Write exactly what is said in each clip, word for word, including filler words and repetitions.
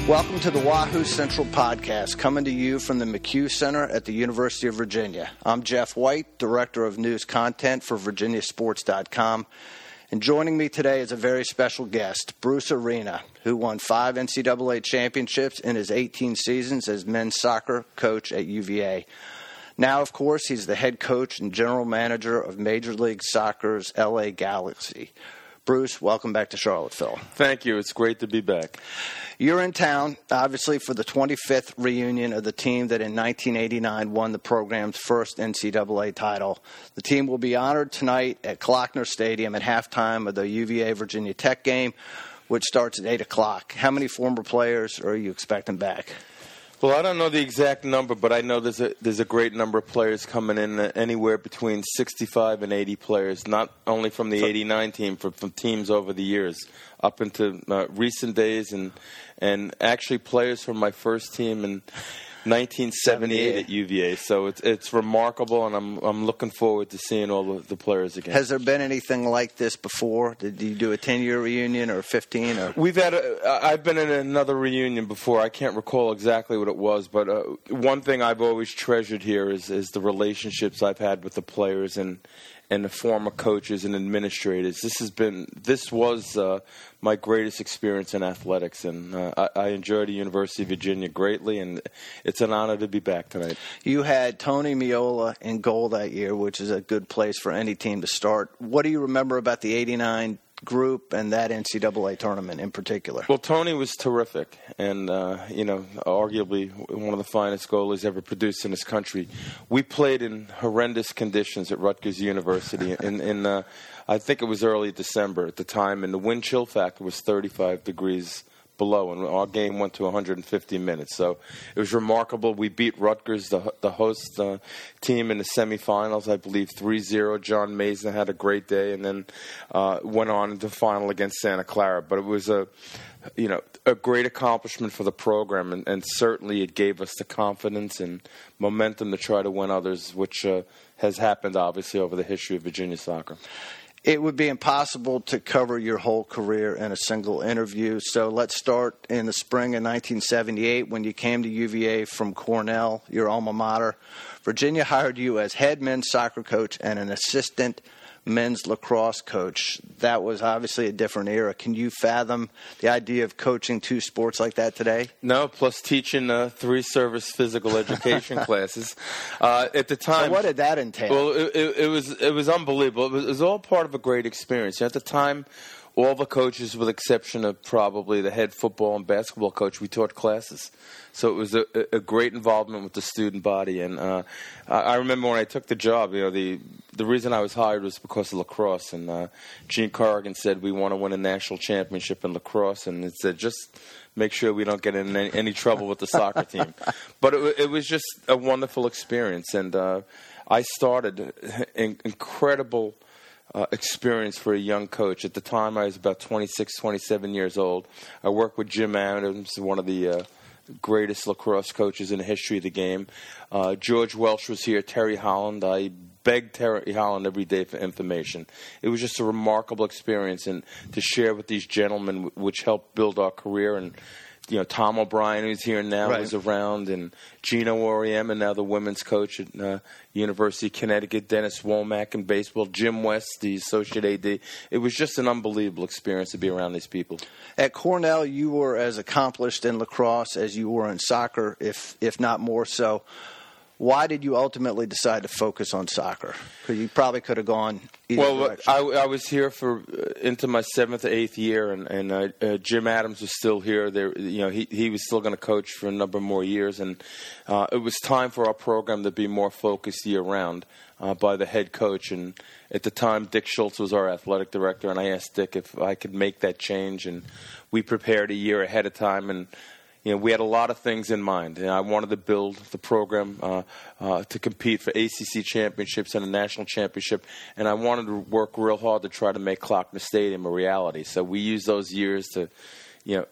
Welcome to the Wahoo Central Podcast, coming to you from the McHugh Center at the University of Virginia. I'm Jeff White, Director of News Content for Virginia Sports dot com. And joining me today is a very special guest, Bruce Arena, who won five N C double A championships in his eighteen seasons as men's soccer coach at U V A. Now, of course, he's the head coach and general manager of Major League Soccer's L A Galaxy. Bruce, welcome back to Charlottesville. Thank you. It's great to be back. You're in town, obviously, for the twenty-fifth reunion of the team that in nineteen eighty-nine won the program's first N C double A title. The team will be honored tonight at Klockner Stadium at halftime of the U V A-Virginia Tech game, which starts at eight o'clock. How many former players are you expecting back? Well, I don't know the exact number, but I know there's a there's a great number of players coming in, uh, anywhere between sixty-five and eighty players, not only from the eighty-nine team, but from teams over the years, up into uh, recent days, and and actually players from my first team in nineteen seventy-eight at U V A. So it's it's remarkable, and I'm I'm looking forward to seeing all the, the players again. Has there been anything like this before? Did you do a ten-year reunion or fifteen? Or? We've had a, I've been in another reunion before. I can't recall exactly what it was, but uh, one thing I've always treasured here is is the relationships I've had with the players and and the former coaches and administrators. This has been this was uh, my greatest experience in athletics, and uh, I, I enjoyed the University of Virginia greatly, and it's an honor to be back tonight. You had Tony Meola in goal that year, which is a good place for any team to start. What do you remember about the eighty-nine group and that N C double A tournament in particular? Well, Tony was terrific, and uh, you know, arguably one of the finest goalies ever produced in this country. We played in horrendous conditions at Rutgers University in, in uh, I think it was early December at the time, and the wind chill factor was thirty-five degrees below, and our game went to one hundred fifty minutes. So it was remarkable. We beat Rutgers, the, the host uh, team, in the semifinals, I believe three zero. John Mason had a great day, and then uh, went on to the final against Santa Clara. But it was a, you know, a great accomplishment for the program, and, and certainly it gave us the confidence and momentum to try to win others, which uh, has happened, obviously, over the history of Virginia soccer. It would be impossible to cover your whole career in a single interview. So let's start in the spring of nineteen seventy-eight when you came to U V A from Cornell, your alma mater. Virginia hired you as head men's soccer coach and an assistant men's lacrosse coach. That was obviously a different era. Can you fathom the idea of coaching two sports like that today? No, plus teaching uh, three service physical education classes. Uh, at the time, so what did that entail? Well, it, it, it was it was unbelievable. It was, it was all part of a great experience. At the time, all the coaches, with the exception of probably the head football and basketball coach, we taught classes. So it was a, a great involvement with the student body. And uh, I remember when I took the job, you know, the the reason I was hired was because of lacrosse. And uh, Gene Corrigan said, we want to win a national championship in lacrosse. And it said, just make sure we don't get in any, any trouble with the soccer team. But it, it was just a wonderful experience. And uh, I started in, incredible Uh, experience for a young coach. At the time, I was about twenty-six, twenty-seven years old. I worked with Jim Adams, one of the uh, greatest lacrosse coaches in the history of the game. Uh, George Welch was here, Terry Holland. I begged Terry Holland every day for information. It was just a remarkable experience, and to share with these gentlemen, which helped build our career. And you know, Tom O'Brien, who's here now, right, was around, and Gino Auriemma, and now the women's coach at uh, University of Connecticut, Dennis Womack in baseball, Jim West, the associate A D. It was just an unbelievable experience to be around these people. At Cornell, you were as accomplished in lacrosse as you were in soccer, if if not more so. Why did you ultimately decide to focus on soccer? Because you probably could have gone either well, direction. I, I was here for uh, into my seventh or eighth year, and, and uh, uh, Jim Adams was still here. There, you know, he he was still going to coach for a number more years, and uh, it was time for our program to be more focused year round uh, by the head coach. And at the time, Dick Schultz was our athletic director, and I asked Dick if I could make that change, and we prepared a year ahead of time. And you know, we had a lot of things in mind. And I wanted to build the program uh, uh, to compete for A C C championships and a national championship, and I wanted to work real hard to try to make Klockner Stadium a reality. So we used those years to, you know,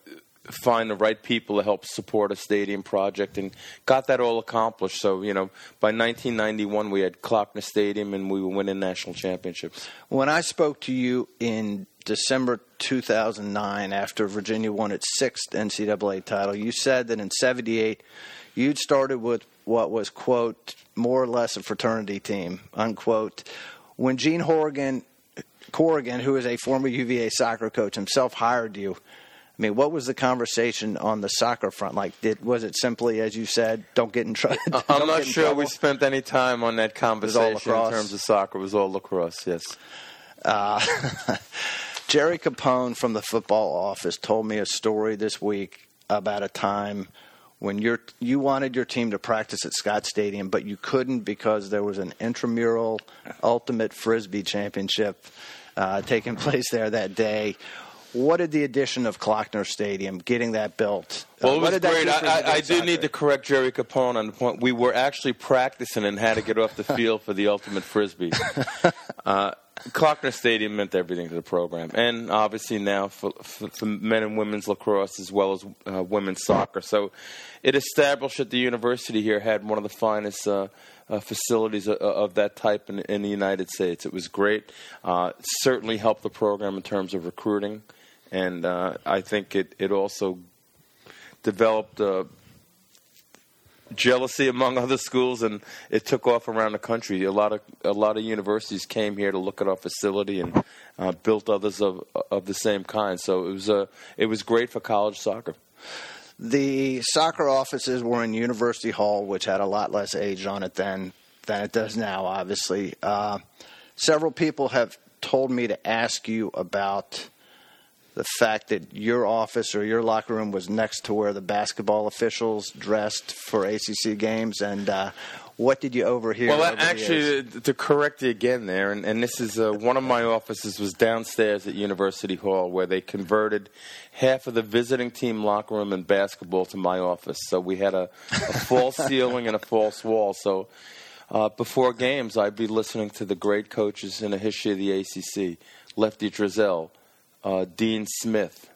find the right people to help support a stadium project, and got that all accomplished. So, you know, by nineteen ninety-one, we had Klockner Stadium, and we were winning national championships. When I spoke to you in December two thousand nine, after Virginia won its sixth N C double A title, you said that in seventy-eight, you'd started with what was, quote, more or less a fraternity team, unquote. When Gene Horrigan, Corrigan, who is a former U V A soccer coach himself, hired you, I mean, what was the conversation on the soccer front like? Did was it simply, as you said, don't get in trouble? I'm not sure we spent any time on that conversation in terms of soccer. It was all lacrosse, yes. Uh, Jerry Capone from the football office told me a story this week about a time when you're, you wanted your team to practice at Scott Stadium, but you couldn't because there was an intramural ultimate Frisbee championship uh, taking place there that day. What did the addition of Klockner Stadium, getting that built? Well, uh, it was great. I, I, I do need to correct Jerry Capone on the point. We were actually practicing and had to get off the field for the ultimate Frisbee. Uh, Klockner Stadium meant everything to the program, and obviously now for, for, for men and women's lacrosse as well as uh, women's soccer. So it established that the university here had one of the finest uh, uh, facilities of, of that type in, in the United States. It was great. Uh, certainly helped the program in terms of recruiting, and uh, I think it, it also developed uh, jealousy among other schools, and it took off around the country. A lot of a lot of universities came here to look at our facility and uh, built others of of the same kind. So it was a it was great for college soccer. The soccer offices were in University Hall, which had a lot less age on it than than it does now. Obviously, uh, several people have told me to ask you about the fact that your office or your locker room was next to where the basketball officials dressed for A C C games, and uh, what did you overhear? Well, actually, to, to correct you again there, and, and this is uh, one of my offices was downstairs at University Hall, where they converted half of the visiting team locker room and basketball to my office. So we had a, a false ceiling and a false wall. So uh, before games, I'd be listening to the great coaches in the history of the A C C, Lefty Driesell, Uh, Dean Smith,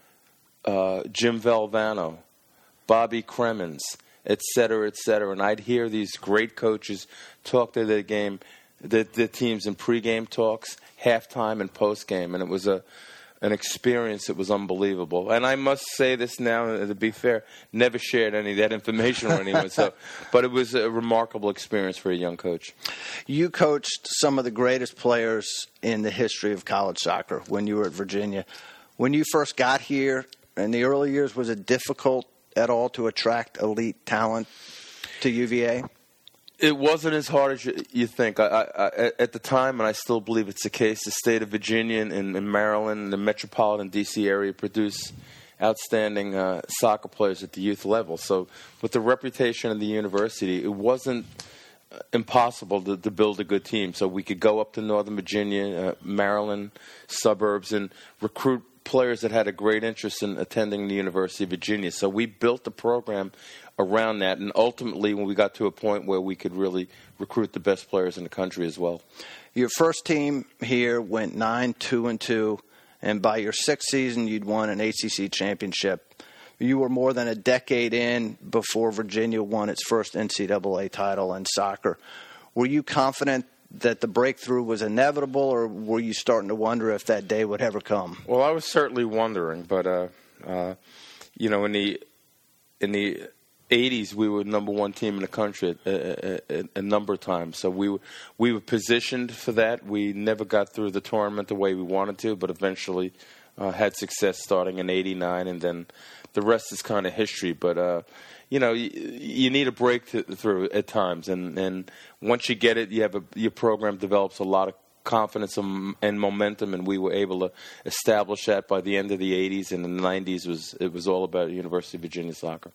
uh, Jim Valvano, Bobby Cremens, et cetera, et cetera. And I'd hear these great coaches talk to their game, the, the teams in pregame talks, halftime, and postgame. And it was a an experience that was unbelievable. And I must say this now, to be fair, never shared any of that information with anyone. So, but it was a remarkable experience for a young coach. You coached some of the greatest players in the history of college soccer when you were at Virginia. When you first got here in the early years, was it difficult at all to attract elite talent to U V A? It wasn't as hard as you, you think. I, I, I, at the time, and I still believe it's the case, the state of Virginia and, and Maryland and the metropolitan D C area produce outstanding uh, soccer players at the youth level. So with the reputation of the university, it wasn't uh, impossible to, to build a good team. So we could go up to Northern Virginia, uh, Maryland, suburbs, and recruit players that had a great interest in attending the University of Virginia. So we built the program around that, and ultimately when we got to a point where we could really recruit the best players in the country as well. Your first team here went nine two and two, and by your sixth season you'd won an A C C championship. You were more than a decade in before Virginia won its first N C double A title in soccer. Were you confident that the breakthrough was inevitable, or were you starting to wonder if that day would ever come? Well, I was certainly wondering, but uh, uh, you know, in the in the eighties, we were number one team in the country a, a, a, a number of times. So we were, we were positioned for that. We never got through the tournament the way we wanted to, but eventually uh, had success starting in eighty-nine, and then the rest is kind of history. But uh, you know, you, you need a breakthrough at times, and, and once you get it, you have a, your program develops a lot of confidence and, and momentum, and we were able to establish that by the end of the eighties, and in the nineties was it was all about University of Virginia soccer.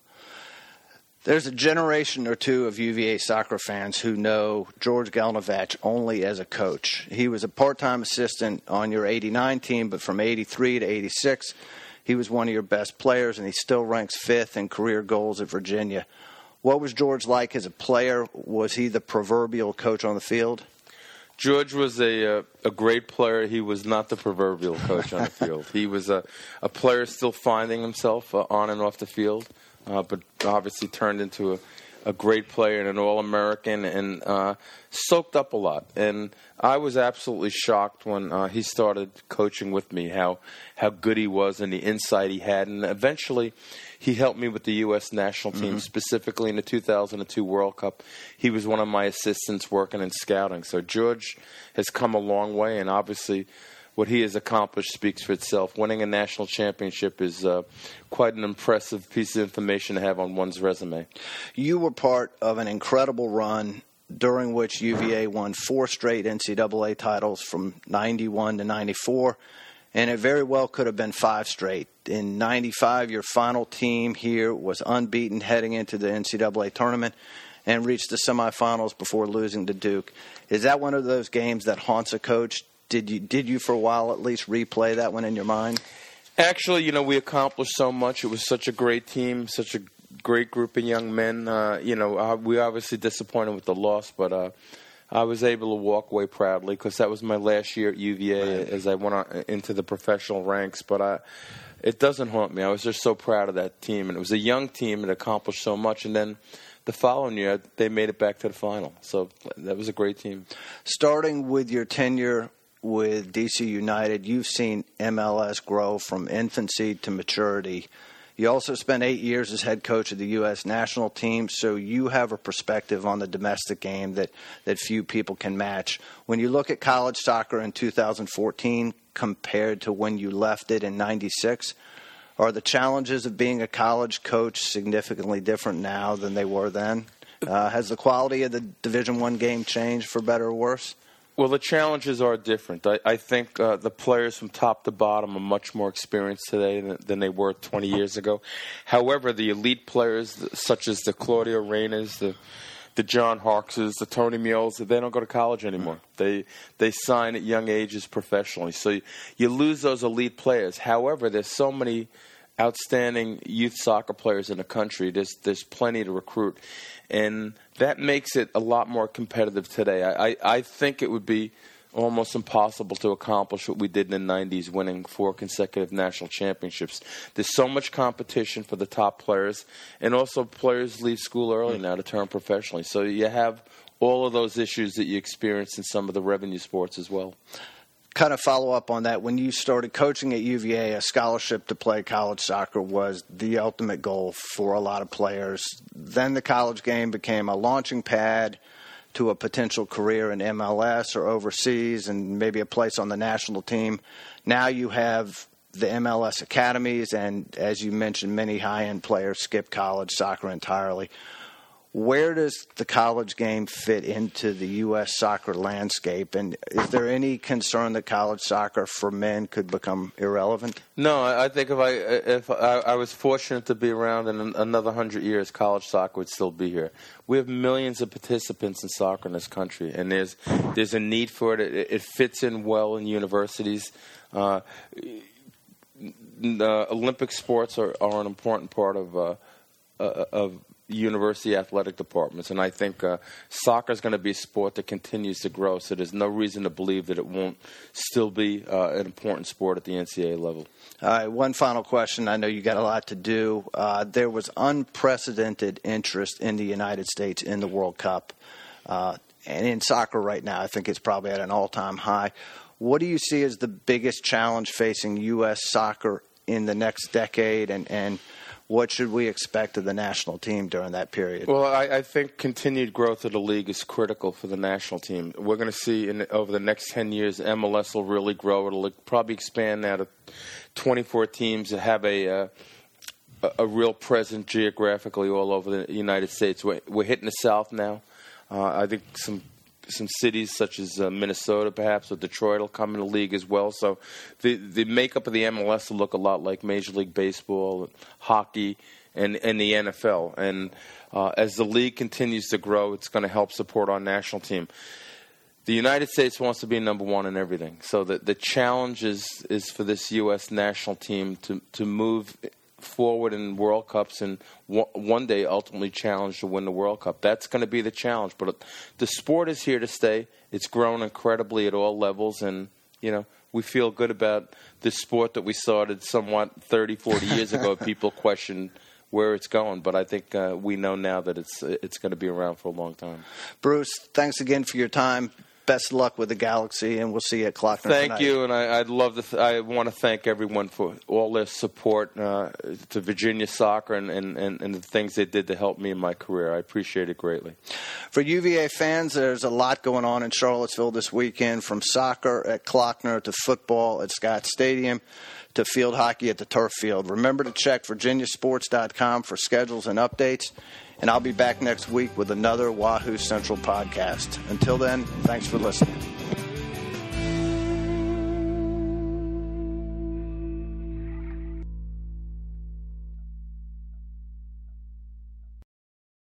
There's a generation or two of U V A soccer fans who know George Galnavach only as a coach. He was a part-time assistant on your eighty-nine team, but from eighty-three to eighty-six, he was one of your best players, and he still ranks fifth in career goals at Virginia. What was George like as a player? Was he the proverbial coach on the field? George was a uh, a great player. He was not the proverbial coach on the field. He was a, a player still finding himself uh, on and off the field, uh, but obviously turned into a, a great player and an All-American and uh, soaked up a lot. And I was absolutely shocked when uh, he started coaching with me, how, how good he was and the insight he had. And eventually he helped me with the U S national team, mm-hmm. specifically in the two thousand two World Cup. He was one of my assistants working in scouting. So George has come a long way, and obviously what he has accomplished speaks for itself. Winning a national championship is uh, quite an impressive piece of information to have on one's resume. You were part of an incredible run during which U V A won four straight N C double A titles from ninety-one to ninety-four, and it very well could have been five straight. In ninety-five, your final team here was unbeaten heading into the N C double A tournament and reached the semifinals before losing to Duke. Is that one of those games that haunts a coach? Did you, did you for a while at least replay that one in your mind? Actually, you know, we accomplished so much. It was such a great team, such a great group of young men. Uh, you know, uh, we were obviously disappointed with the loss, but uh, I was able to walk away proudly because that was my last year at U V A right. as I went on into the professional ranks. But I, it doesn't haunt me. I was just so proud of that team, and it was a young team and accomplished so much. And then the following year, they made it back to the final. So that was a great team. Starting with your tenure with D C United, you've seen M L S grow from infancy to maturity. You also spent eight years as head coach of the U S national team, so you have a perspective on the domestic game that, that few people can match. When you look at college soccer in two thousand fourteen compared to when you left it in ninety-six, are the challenges of being a college coach significantly different now than they were then? Uh, has the quality of the Division One game changed for better or worse? Well, the challenges are different. I, I think uh, the players from top to bottom are much more experienced today than, than they were twenty years ago. However, the elite players, such as the Claudio Reynas, the the John Harkses, the Tony Mules, they don't go to college anymore. They they sign at young ages professionally. So you, you lose those elite players. However, there's so many outstanding youth soccer players in the country. There's there's plenty to recruit, and that makes it a lot more competitive today. I, I, I think it would be almost impossible to accomplish what we did in the nineties, winning four consecutive national championships. There's so much competition for the top players, and also players leave school early now to turn professionally. So you have all of those issues that you experience in some of the revenue sports as well. Kind of follow up on that, when you started coaching at U V A, a scholarship to play college soccer was the ultimate goal for a lot of players. Then the college game became a launching pad to a potential career in M L S or overseas and maybe a place on the national team. Now you have the M L S academies, and as you mentioned, many high-end players skip college soccer entirely. Where does the college game fit into the U S soccer landscape? And is there any concern that college soccer for men could become irrelevant? No, I think if I if I, I was fortunate to be around in another hundred years, college soccer would still be here. We have millions of participants in soccer in this country, and there's there's a need for it. It, it fits in well in universities. Uh, uh, Olympic sports are, are an important part of uh, uh, of university athletic departments, and I think uh, soccer is going to be a sport that continues to grow, so there's no reason to believe that it won't still be uh, an important sport at the N C double A level. All right, one final question. I know you got a lot to do. Uh, there was unprecedented interest in the United States in the World Cup, uh, and in soccer right now, I think it's probably at an all-time high. What do you see as the biggest challenge facing U S soccer in the next decade, and, and what should we expect of the national team during that period? Well, I, I think continued growth of the league is critical for the national team. We're going to see in, over the next ten years, M L S will really grow. It'll probably expand now to twenty-four teams that have a, uh, a, a real presence geographically all over the United States. We're, we're hitting the South now. Uh, I think some some cities such as uh, Minnesota, perhaps, or Detroit will come in the league as well. So the the makeup of the M L S will look a lot like Major League Baseball, hockey, and, and the N F L. And uh, as the league continues to grow, it's going to help support our national team. The United States wants to be number one in everything. So the, the challenge is, is for this U S national team to, to move forward in World Cups and one day ultimately challenge to win the World Cup. That's going to be the challenge. But the sport is here to stay. It's grown incredibly at all levels, and you know we feel good about this sport that we started somewhat thirty, forty years ago. People questioned where it's going, but I think uh, we know now that it's it's going to be around for a long time. Bruce, thanks again for your time. Best of luck with the Galaxy, and we'll see you at Klockner Thank tonight. you, and I, I'd love to. Th- I want to thank everyone for all their support uh, to Virginia soccer and, and, and, and the things they did to help me in my career. I appreciate it greatly. For U V A fans, there's a lot going on in Charlottesville this weekend, from soccer at Klockner to football at Scott Stadium to field hockey at the turf field. Remember to check Virginia Sports dot com for schedules and updates. And I'll be back next week with another Wahoo Central podcast. Until then, thanks for listening.